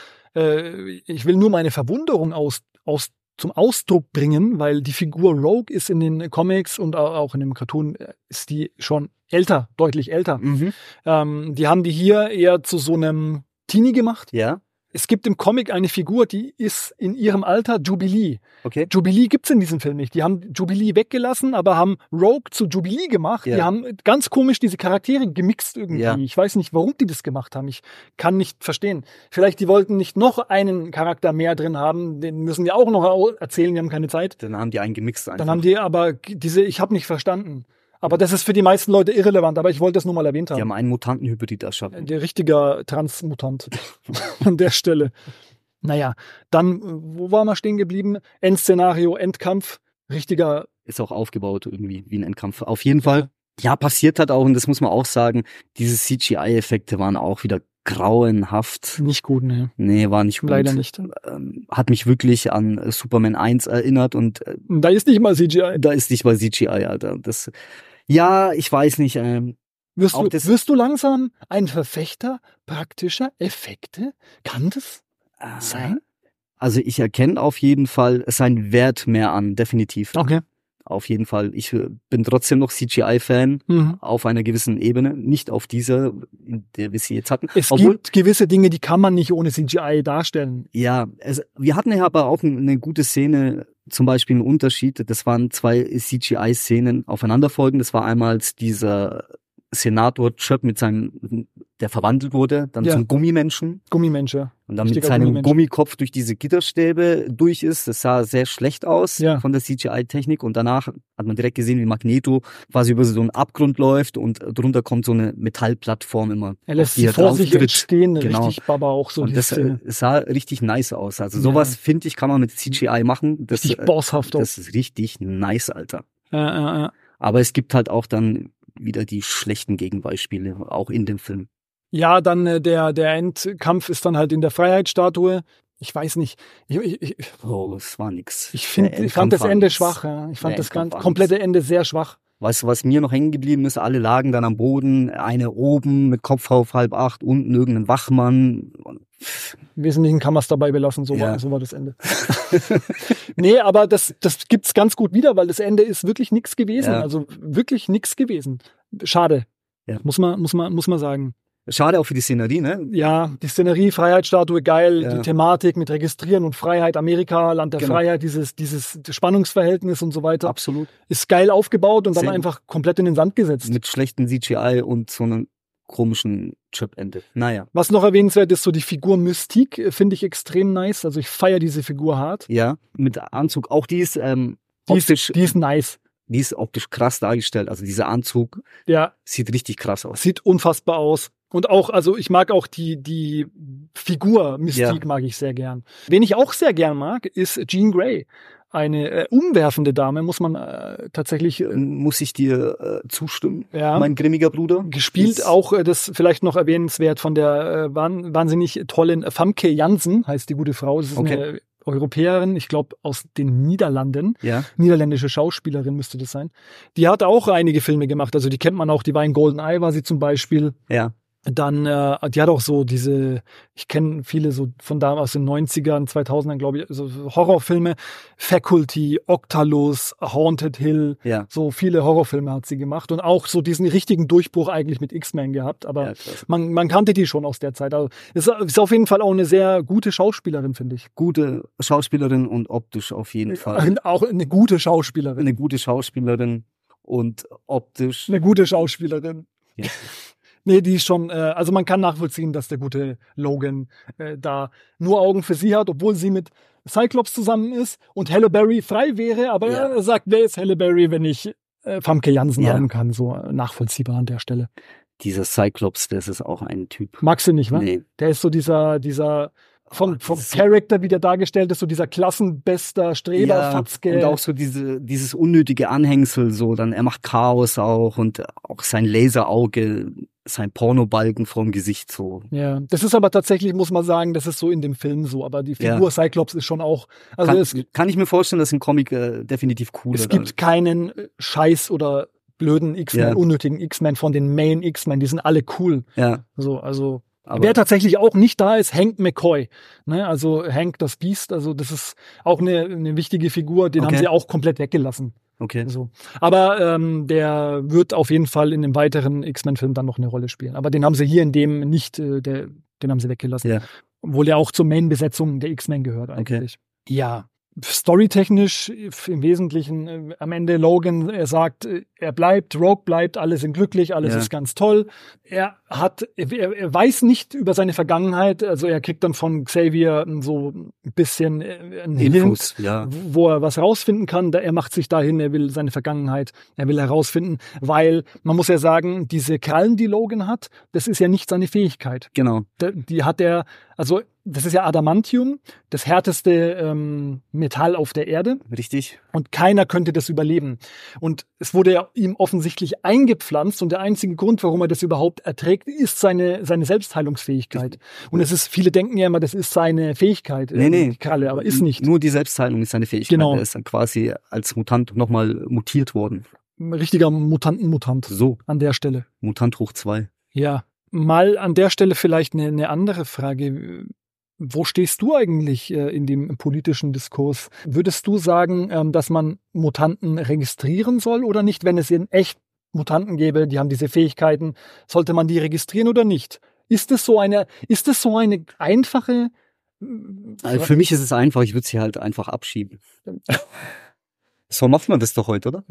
Ich will nur meine Verwunderung zum Ausdruck bringen, weil die Figur Rogue ist in den Comics und auch in dem Cartoon ist die schon älter, deutlich älter. Mhm. Die haben die hier eher zu so einem Teenie gemacht. Ja. Es gibt im Comic eine Figur, die ist in ihrem Alter Jubilee. Okay. Jubilee gibt's in diesem Film nicht. Die haben Jubilee weggelassen, aber haben Rogue zu Jubilee gemacht. Ja. Die haben ganz komisch diese Charaktere gemixt irgendwie. Ja. Ich weiß nicht, warum die das gemacht haben. Ich kann nicht verstehen. Vielleicht die wollten nicht noch einen Charakter mehr drin haben. Den müssen die auch noch erzählen. Die haben keine Zeit. Dann haben die einen gemixt einfach. Dann haben die aber ich habe nicht verstanden. Aber das ist für die meisten Leute irrelevant, aber ich wollte das nur mal erwähnt haben. Die haben einen Mutantenhybrid erschaffen. Der richtige Transmutant an der Stelle. Naja, dann, wo waren wir stehen geblieben? Endszenario, Endkampf, richtiger... Ist auch aufgebaut irgendwie wie ein Endkampf. Auf jeden Fall. Ja, passiert hat auch, und das muss man auch sagen, diese CGI-Effekte waren auch wieder grauenhaft. Nicht gut, ne. Nee, war nicht gut. Leider nicht. Hat mich wirklich an Superman 1 erinnert und... Da ist nicht mal CGI. Da ist nicht mal CGI, Alter. Das... Ja, ich weiß nicht. Wirst du langsam ein Verfechter praktischer Effekte? Kann das sein? Also ich erkenne auf jeden Fall seinen Wert mehr an, definitiv. Okay. Auf jeden Fall. Ich bin trotzdem noch CGI-Fan auf einer gewissen Ebene, nicht auf dieser, in der wir sie jetzt hatten. Es gibt gewisse Dinge, die kann man nicht ohne CGI darstellen. Ja, wir hatten ja aber auch eine gute Szene, zum Beispiel einen Unterschied. Das waren 2 CGI-Szenen aufeinanderfolgend. Das war einmal dieser Senator Chirp der verwandelt wurde, dann zum Gummimenschen. Gummimensch, ja. Und dann mit seinem Gummikopf durch diese Gitterstäbe durch ist. Das sah sehr schlecht aus von der CGI-Technik. Und danach hat man direkt gesehen, wie Magneto quasi über so einen Abgrund läuft und drunter kommt so eine Metallplattform immer. Er lässt sie vor sich entstehen, richtig Baba auch so. Und das sah richtig nice aus. Also sowas, finde ich, kann man mit CGI machen. Das, richtig bosshaft. Das ist richtig nice, Alter. Ja. Aber es gibt halt auch dann wieder die schlechten Gegenbeispiele, auch in dem Film. Ja, dann der Endkampf ist dann halt in der Freiheitsstatue. Ich weiß nicht. Das war nix. Ich fand das Ende schwach. Ja. Ich fand das komplette Ende sehr schwach. Weißt du, was mir noch hängen geblieben ist? Alle lagen dann am Boden, eine oben mit Kopf auf 7:30, unten irgendein Wachmann. Im Wesentlichen kann man es dabei belassen, so war das Ende. Nee, aber das gibt's ganz gut wieder, weil das Ende ist wirklich nichts gewesen. Ja. Also wirklich nichts gewesen. Schade. Ja. Muss man sagen. Schade auch für die Szenerie, ne? Ja, die Szenerie, Freiheitsstatue, geil, die Thematik mit Registrieren und Freiheit, Amerika, Land der Freiheit, dieses Spannungsverhältnis und so weiter. Absolut. Ist geil aufgebaut und dann einfach komplett in den Sand gesetzt. Mit schlechten CGI und so einem komischen Chip-Ende. Naja. Was noch erwähnenswert ist, so die Figur Mystique finde ich extrem nice. Also ich feiere diese Figur hart. Ja, mit Anzug. Auch die ist optisch... Die ist nice. Die ist optisch krass dargestellt. Also dieser Anzug sieht richtig krass aus. Sieht unfassbar aus. Und auch, also ich mag auch die Figur Mystique mag ich sehr gern. Wen ich auch sehr gern mag, ist Jean Grey. Eine umwerfende Dame, muss man tatsächlich... Muss ich dir zustimmen, mein grimmiger Bruder. Gespielt auch, das vielleicht noch erwähnenswert, von der wahnsinnig tollen Famke Janssen, heißt die gute Frau. Das ist eine Europäerin, ich glaube aus den Niederlanden. Ja. Niederländische Schauspielerin müsste das sein. Die hat auch einige Filme gemacht, also die kennt man auch, die war in GoldenEye, war sie zum Beispiel. Ja. Dann, die hat auch so ich kenne viele so von da aus den 90ern, 2000ern, glaube ich, so Horrorfilme. Faculty, Octalus, Haunted Hill, so viele Horrorfilme hat sie gemacht und auch so diesen richtigen Durchbruch eigentlich mit X-Men gehabt. Aber man kannte die schon aus der Zeit. Also ist auf jeden Fall auch eine sehr gute Schauspielerin, finde ich. Gute Schauspielerin und optisch auf jeden Fall. Auch eine gute Schauspielerin. Eine gute Schauspielerin und optisch. Eine gute Schauspielerin. Ja. Nee, die ist schon, also man kann nachvollziehen, dass der gute Logan da nur Augen für sie hat, obwohl sie mit Cyclops zusammen ist und Halle Berry frei wäre, aber er sagt, wer ist Halle Berry, wenn ich Famke Janssen haben kann, so nachvollziehbar an der Stelle. Dieser Cyclops, das ist auch ein Typ. Magst du nicht, wa? Nee. Der ist so dieser vom Charakter, wie der dargestellt ist, so dieser klassenbester Streber-Fatzke. Und auch so dieses unnötige Anhängsel, so, dann er macht Chaos auch und auch sein Laserauge, sein Pornobalken vorm Gesicht, so. Ja, das ist aber tatsächlich, muss man sagen, das ist so in dem Film so, aber die Figur Cyclops ist schon auch, also kann ich mir vorstellen, dass im Comic definitiv cooler ist. Es gibt keinen Scheiß oder blöden X-Men, unnötigen X-Men von den Main X-Men, die sind alle cool. Ja. So, also wer tatsächlich auch nicht da ist, Hank McCoy. Ne? Also Hank das Biest, also das ist auch eine wichtige Figur, den haben sie auch komplett weggelassen. Okay. So. Aber der wird auf jeden Fall in dem weiteren X-Men-Film dann noch eine Rolle spielen. Aber den haben sie hier in dem nicht, den haben sie weggelassen. Ja. Obwohl er auch zur Main-Besetzung der X-Men gehört eigentlich. Okay. Ja. Storytechnisch im Wesentlichen am Ende Logan, er sagt, er bleibt, Rogue bleibt, alle sind glücklich, alles ist ganz toll. Er weiß nicht über seine Vergangenheit, also er kriegt dann von Xavier so ein bisschen Infos, wo er was rausfinden kann. Er macht sich dahin, er will seine Vergangenheit, er will herausfinden, weil man muss ja sagen, diese Krallen, die Logan hat, das ist ja nicht seine Fähigkeit. Genau. Die hat er, also das ist ja Adamantium, das härteste Metall auf der Erde. Richtig. Und keiner könnte das überleben. Und es wurde ja ihm offensichtlich eingepflanzt und der einzige Grund, warum er das überhaupt erträgt, ist seine Selbstheilungsfähigkeit. Und viele denken ja immer, das ist seine Fähigkeit, die Kralle, aber ist nicht. Nur die Selbstheilung ist seine Fähigkeit. Genau. Er ist dann quasi als Mutant nochmal mutiert worden. Ein richtiger Mutant. So. An der Stelle. Mutant hoch 2. Ja. Mal an der Stelle vielleicht eine andere Frage. Wo stehst du eigentlich in dem politischen Diskurs? Würdest du sagen, dass man Mutanten registrieren soll oder nicht? Wenn es in echt Mutanten gäbe, die haben diese Fähigkeiten, sollte man die registrieren oder nicht? Ist es so eine einfache? Also für mich ist es einfach, ich würde sie halt einfach abschieben. So macht man das doch heute, oder?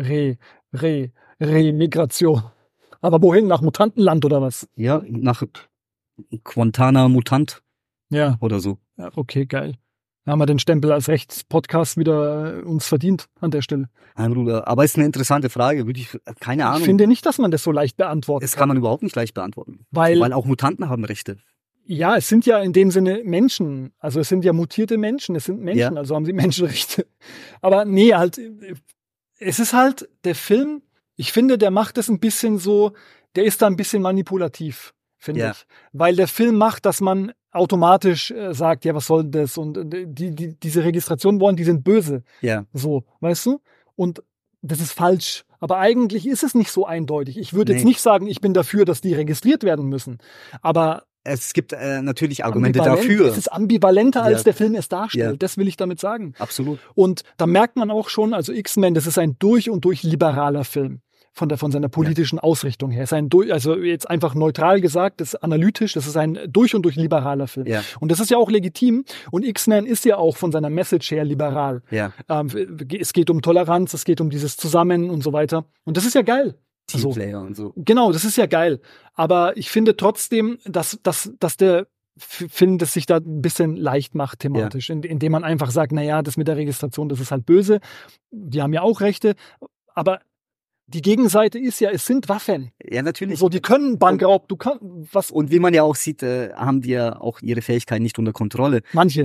Remigration. Aber wohin? Nach Mutantenland oder was? Ja, nach Quantana Mutant. Ja. Oder so. Ja, okay, geil. Da haben wir den Stempel als Rechtspodcast wieder uns verdient an der Stelle. Nein, Bruder, aber ist eine interessante Frage. Keine Ahnung. Ich finde nicht, dass man das so leicht beantworten kann. Das kann man überhaupt nicht leicht beantworten. Weil auch Mutanten haben Rechte. Ja, es sind ja in dem Sinne Menschen. Also es sind ja mutierte Menschen. Es sind Menschen, also haben sie Menschenrechte. Aber nee, halt, es ist halt der Film, ich finde, der macht es ein bisschen so, der ist da ein bisschen manipulativ, finde ich. Weil der Film macht, dass man automatisch sagt, ja, was soll denn das? Und diese Registration wollen, die sind böse. Ja. So, weißt du? Und das ist falsch. Aber eigentlich ist es nicht so eindeutig. Ich würde jetzt nicht sagen, ich bin dafür, dass die registriert werden müssen. Aber es gibt natürlich Argumente dafür. Es ist ambivalenter, als der Film es darstellt. Ja. Das will ich damit sagen. Absolut. Und da merkt man auch schon, also X-Men, das ist ein durch und durch liberaler Film. Von seiner politischen Ausrichtung her. Also jetzt einfach neutral gesagt, das ist analytisch, das ist ein durch und durch liberaler Film. Ja. Und das ist ja auch legitim. Und X-Men ist ja auch von seiner Message her liberal. Ja. Es geht um Toleranz, es geht um dieses Zusammen und so weiter. Und das ist ja geil. Teamplayer und so. Genau, das ist ja geil. Aber ich finde trotzdem, dass der Film das sich da ein bisschen leicht macht thematisch, indem man einfach sagt, naja, das mit der Registration, das ist halt böse. Die haben ja auch Rechte. Aber die Gegenseite ist ja, es sind Waffen. Ja, natürlich. So, die können Bankraub, was. Und wie man ja auch sieht, haben die ja auch ihre Fähigkeiten nicht unter Kontrolle. Manche,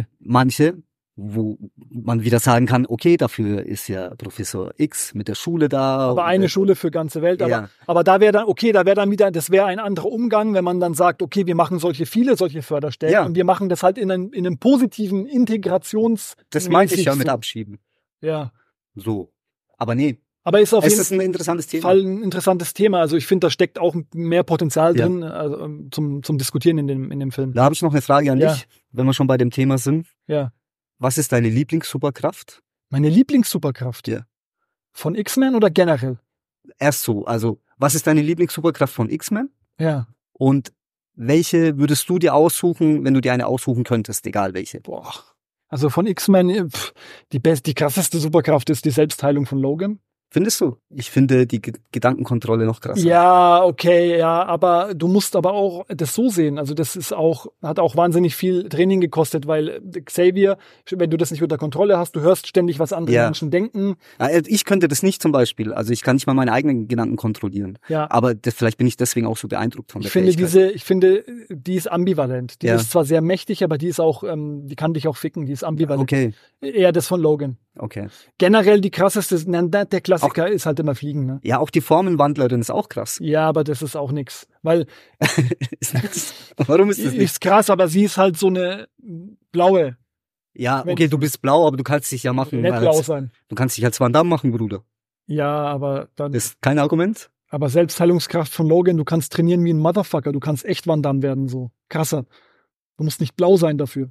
wo man wieder sagen kann, okay, dafür ist ja Professor X mit der Schule da. Aber eine Schule für ganze Welt. Aber da wäre dann wieder, das wäre ein anderer Umgang, wenn man dann sagt, okay, wir machen solche Förderstellen und wir machen das halt in einem positiven Das meinte ich ja mit abschieben. Ja. So. Aber nee. Aber ist auf Es jeden ist ein interessantes Thema. Fall ein interessantes Thema. Also ich finde, da steckt auch mehr Potenzial drin also, zum Diskutieren in dem Film. Da habe ich noch eine Frage an Ja. dich, wenn wir schon bei dem Thema sind. Ja. Was ist deine Lieblings-Superkraft? Meine Lieblings-Superkraft. Ja. Von X-Men oder generell? Erst so, also was ist deine Lieblings-Superkraft von X-Men? Ja. Und welche würdest du dir aussuchen, wenn du dir eine aussuchen könntest, egal welche? Boah. Also von X-Men, die krasseste Superkraft ist die Selbstheilung von Logan. Findest du? Ich finde die Gedankenkontrolle noch krasser. Ja, okay, ja, aber du musst aber auch das so sehen. Also das hat auch wahnsinnig viel Training gekostet, weil Xavier, wenn du das nicht unter Kontrolle hast, du hörst ständig, was andere Menschen denken. Ich könnte das nicht zum Beispiel. Also ich kann nicht mal meine eigenen Gedanken kontrollieren. Ja. Aber vielleicht bin ich deswegen auch so beeindruckt von der Ich finde, die ist ambivalent. Die ist zwar sehr mächtig, aber die ist auch, die kann dich auch ficken. Die ist ambivalent. Okay. Eher das von Logan. Okay. Generell die krasseste, der Klassiker ist halt immer Fliegen, ne? Ja, auch die Formenwandlerin ist auch krass. Ja, aber das ist auch nix. Weil. Warum ist das nicht? Ist krass, aber sie ist halt so eine blaue. Ja, okay, du bist blau, aber du kannst dich ja machen. Nicht blau sein. Du kannst dich als Van Damme machen, Bruder. Ja, aber dann. Das ist kein Argument. Aber Selbstheilungskraft von Logan, du kannst trainieren wie ein Motherfucker. Du kannst echt Van Damme werden, so. Krasser. Du musst nicht blau sein dafür.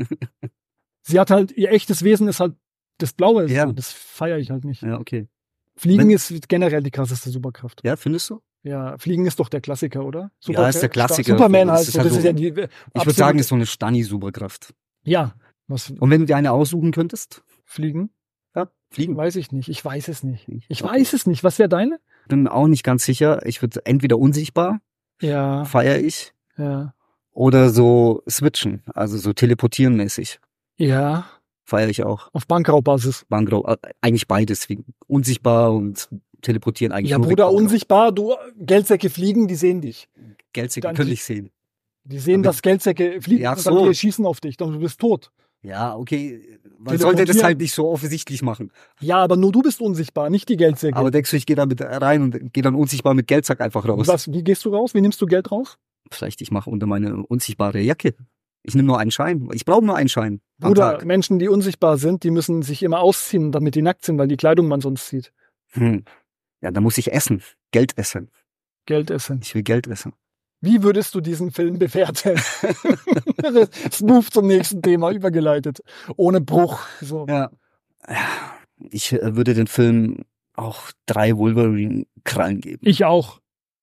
Sie hat halt, ihr echtes Wesen ist halt das Blaue. Ja. Das feiere ich halt nicht. Ja, okay. Fliegen ist generell die krasseste Superkraft. Ja, findest du? Ja, Fliegen ist doch der Klassiker, oder? Ja, ist der Klassiker. Superman halt. Das ist ja die ich würde sagen, ist so eine Stani-Superkraft. Ja. Und wenn du dir eine aussuchen könntest? Fliegen? Ja, fliegen. Weiß ich nicht. Ich weiß es nicht. Weiß es nicht. Was wäre deine? Bin auch nicht ganz sicher. Ich würde entweder unsichtbar. Ja. Feiere ich. Ja. Oder so switchen. Also so teleportieren mäßig. Ja. Feiere ich auch. Auf Bankraubbasis. Eigentlich beides. Unsichtbar und teleportieren eigentlich. Ja, Bruder, unsichtbar, du, Geldsäcke fliegen, die sehen dich. Geldsäcke können dich sehen. Die sehen, dass Geldsäcke fliegen und dann die schießen auf dich, dann du bist tot. Ja, okay. Man sollte das halt nicht so offensichtlich machen. Ja, aber nur du bist unsichtbar, nicht die Geldsäcke. Aber denkst du, ich gehe da mit rein und gehe dann unsichtbar mit Geldsack einfach raus? Wie gehst du raus? Wie nimmst du Geld raus? Vielleicht ich mache unter meine unsichtbare Jacke. Ich nehme nur einen Schein. Ich brauche nur einen Schein. Bruder, Menschen, die unsichtbar sind, die müssen sich immer ausziehen, damit die nackt sind, weil die Kleidung man sonst sieht. Ja, da muss ich essen. Geld essen. Geld essen. Ich will Geld essen. Wie würdest du diesen Film bewerten? Smooth zum nächsten Thema übergeleitet. Ohne Bruch. So. Ja. Ich würde den Film auch 3 Wolverine-Krallen geben. Ich auch.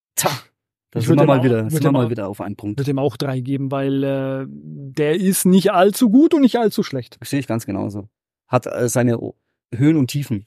Da sind wir mal wieder auf einen Punkt. Ich würde ihm auch 3 geben, weil der ist nicht allzu gut und nicht allzu schlecht. Das sehe ich ganz genauso. Hat seine Höhen und Tiefen.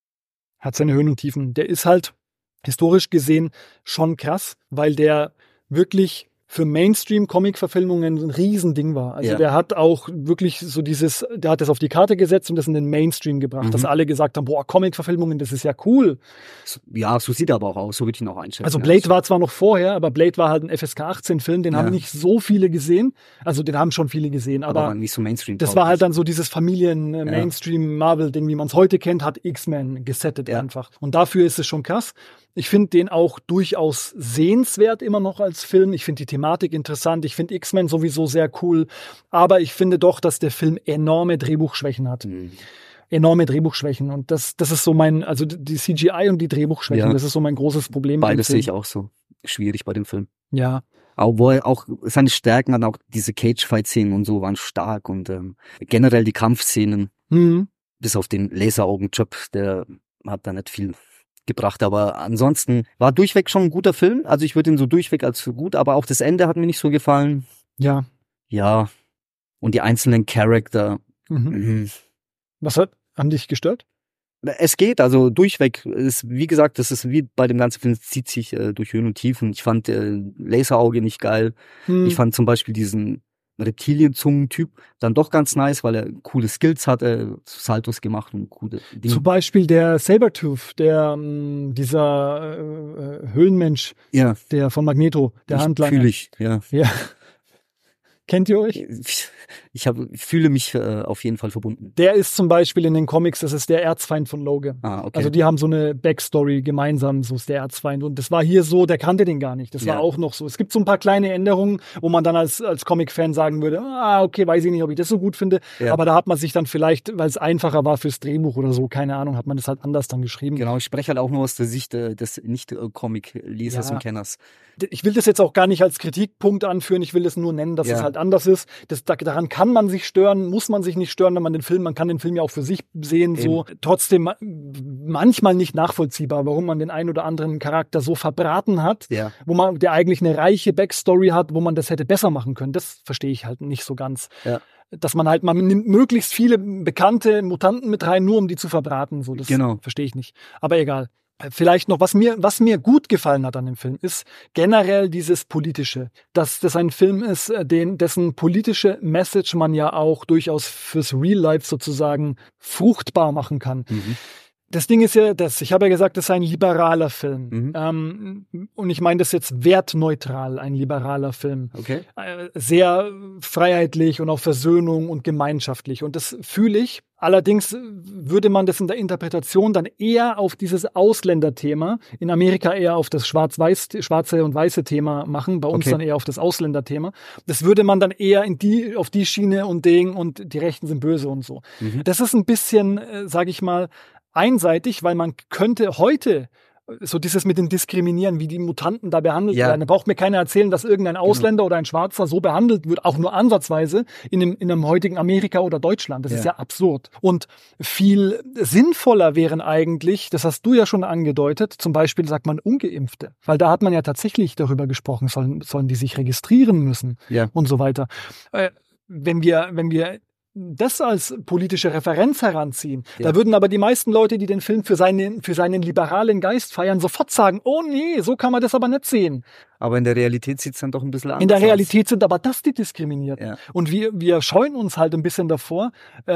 Der ist halt historisch gesehen schon krass, weil der wirklich für Mainstream-Comic-Verfilmungen ein Riesending war. Also der hat auch wirklich so der hat das auf die Karte gesetzt und das in den Mainstream gebracht, dass alle gesagt haben, boah, Comic-Verfilmungen, das ist ja cool. Ja, so sieht er aber auch aus, so würde ich ihn auch einschätzen. Also Blade war zwar noch vorher, aber Blade war halt ein FSK 18-Film, den haben nicht so viele gesehen. Also den haben schon viele gesehen, aber nicht so Mainstream. Das war halt dann so dieses Familien-Mainstream-Marvel-Ding, wie man es heute kennt, hat X-Men gesettet einfach. Und dafür ist es schon krass. Ich finde den auch durchaus sehenswert immer noch als Film. Ich finde die Thematik interessant. Ich finde X-Men sowieso sehr cool. Aber ich finde doch, dass der Film enorme Drehbuchschwächen hat. Enorme Drehbuchschwächen. Und das ist so also die CGI und die Drehbuchschwächen, das ist so mein großes Problem. Beides sehe ich auch so schwierig bei dem Film. Ja. Obwohl auch seine Stärken hatten, auch diese Cage-Fight-Szenen und so waren stark und generell die Kampfszenen, bis auf den Laseraugen-Job, der hat da nicht viel gebracht, aber ansonsten war durchweg schon ein guter Film, also ich würde ihn so durchweg als gut, aber auch das Ende hat mir nicht so gefallen. Ja. Ja, und die einzelnen Charakter. Was haben dich gestört? Es geht, also durchweg, wie gesagt, das ist wie bei dem ganzen Film, es zieht sich durch Höhen und Tiefen. Ich fand Laserauge nicht geil, ich fand zum Beispiel diesen Reptilienzungen-Typ dann doch ganz nice, weil er coole Skills hatte, Saltos gemacht und coole Dinge. Zum Beispiel der Sabertooth, dieser Höhlenmensch, der von Magneto, der Handlanger. Fühl ich, ja. Kennt ihr euch? Ich fühle mich auf jeden Fall verbunden. Der ist zum Beispiel in den Comics, das ist der Erzfeind von Logan. Okay. Also die haben so eine Backstory gemeinsam, so ist der Erzfeind. Und das war hier so, der kannte den gar nicht. Das war auch noch so. Es gibt so ein paar kleine Änderungen, wo man dann als Comic-Fan sagen würde, okay, weiß ich nicht, ob ich das so gut finde. Ja. Aber da hat man sich dann vielleicht, weil es einfacher war fürs Drehbuch oder so, keine Ahnung, hat man das halt anders dann geschrieben. Genau, ich spreche halt auch nur aus der Sicht des Nicht-Comic-Lesers und Kenners. Ich will das jetzt auch gar nicht als Kritikpunkt anführen, ich will es nur nennen, dass es halt anders ist. Daran kann man sich stören, muss man sich nicht stören, wenn man kann den Film ja auch für sich sehen, so. Trotzdem manchmal nicht nachvollziehbar, warum man den einen oder anderen Charakter so verbraten hat, der eigentlich eine reiche Backstory hat, wo man das hätte besser machen können. Das verstehe ich halt nicht so ganz. Ja. Dass man nimmt möglichst viele bekannte Mutanten mit rein, nur um die zu verbraten, so. Das verstehe ich nicht. Aber egal. Vielleicht noch, was mir gut gefallen hat an dem Film, ist generell dieses Politische. Dass das ein Film ist, dessen politische Message man ja auch durchaus fürs Real Life sozusagen fruchtbar machen kann. Mhm. Das Ding ist ja, ich habe ja gesagt, das ist ein liberaler Film. Mhm. Und ich meine das jetzt wertneutral, ein liberaler Film. Okay. Sehr freiheitlich und auf Versöhnung und gemeinschaftlich. Und das fühle ich. Allerdings würde man das in der Interpretation dann eher auf dieses Ausländerthema, in Amerika eher auf das schwarze und weiße Thema machen, bei uns dann eher auf das Ausländerthema. Das würde man dann eher auf die Schiene und die Rechten sind böse und so. Mhm. Das ist ein bisschen, sage ich mal, einseitig, weil man könnte heute so dieses mit dem Diskriminieren, wie die Mutanten da behandelt werden. Da braucht mir keiner erzählen, dass irgendein Ausländer oder ein Schwarzer so behandelt wird, auch nur ansatzweise in einem heutigen Amerika oder Deutschland. Das ist ja absurd. Und viel sinnvoller wären eigentlich, das hast du ja schon angedeutet, zum Beispiel sagt man Ungeimpfte. Weil da hat man ja tatsächlich darüber gesprochen, sollen die sich registrieren müssen und so weiter. Wenn wir das als politische Referenz heranziehen, da würden aber die meisten Leute, die den Film für seinen liberalen Geist feiern, sofort sagen, oh nee, so kann man das aber nicht sehen. Aber in der Realität sieht es dann doch ein bisschen anders aus. In der Realität sind aber das die Diskriminierten. Ja. Und wir scheuen uns halt ein bisschen davor.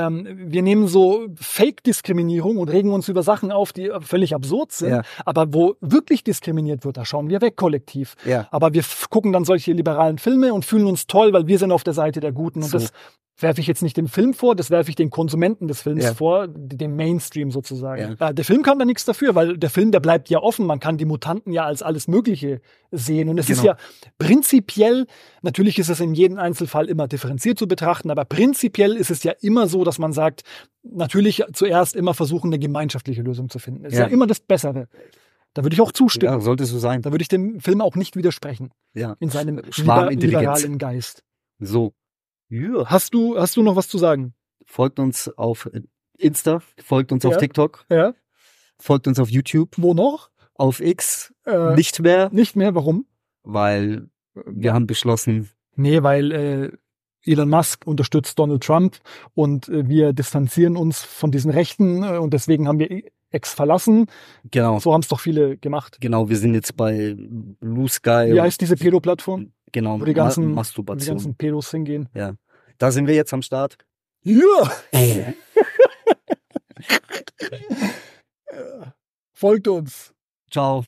Wir nehmen so Fake-Diskriminierung und regen uns über Sachen auf, die völlig absurd sind. Ja. Aber wo wirklich diskriminiert wird, da schauen wir weg kollektiv. Ja. Aber wir gucken dann solche liberalen Filme und fühlen uns toll, weil wir sind auf der Seite der Guten. Und das werfe ich jetzt nicht dem Film vor, das werfe ich den Konsumenten des Films vor, dem Mainstream sozusagen. Ja. Der Film kann da nichts dafür, weil der Film, der bleibt ja offen. Man kann die Mutanten ja als alles Mögliche sehen. Und es ist ja prinzipiell, natürlich ist es in jedem Einzelfall immer differenziert zu betrachten, aber prinzipiell ist es ja immer so, dass man sagt, natürlich zuerst immer versuchen, eine gemeinschaftliche Lösung zu finden. Das ist ja immer das Bessere. Da würde ich auch zustimmen. Ja, sollte so sein. Da würde ich dem Film auch nicht widersprechen. Ja. In seinem liberalen Geist. So. Ja. Hast du noch was zu sagen? Folgt uns auf Insta, folgt uns auf TikTok, folgt uns auf YouTube. Wo noch? Auf X. Nicht mehr. Nicht mehr, warum? Weil wir haben beschlossen. Nee, weil Elon Musk unterstützt Donald Trump und wir distanzieren uns von diesen Rechten und deswegen haben wir X verlassen. Genau. So haben es doch viele gemacht. Genau, wir sind jetzt bei Blue Sky. Wie heißt diese Pedo-Plattform? Genau, wo die ganzen Masturbation. Die ganzen Pedos hingehen. Ja. Da sind wir jetzt am Start. Ja! Folgt uns. Ciao.